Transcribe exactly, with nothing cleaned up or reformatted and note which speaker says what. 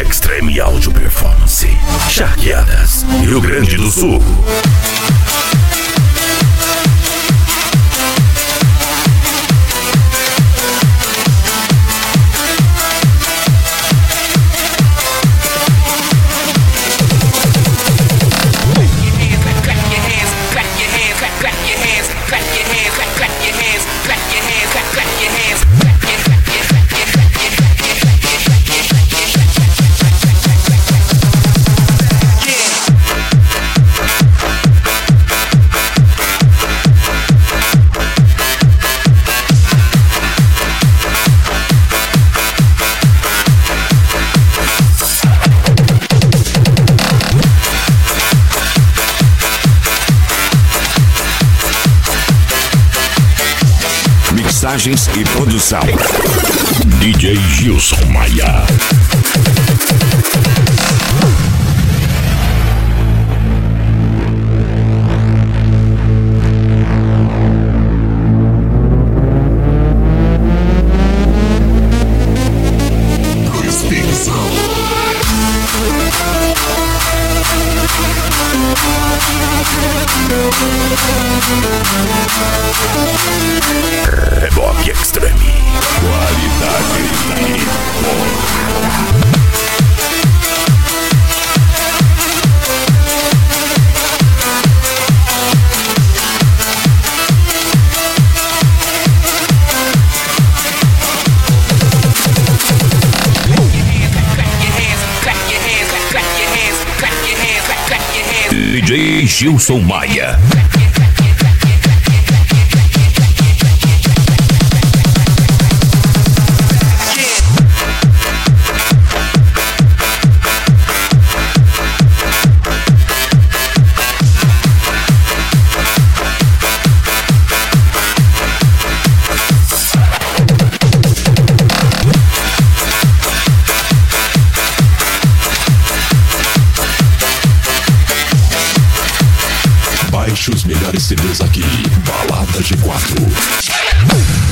Speaker 1: Extreme Audio Performance, Charqueadas, Rio Grande do Sul.
Speaker 2: Mixagens e produção
Speaker 1: D J Gilson Maia. Reboque Extreme. Qualidade e D J Gilson Maia.
Speaker 3: Baixe os melhores C Ds aqui. Balada G quatro.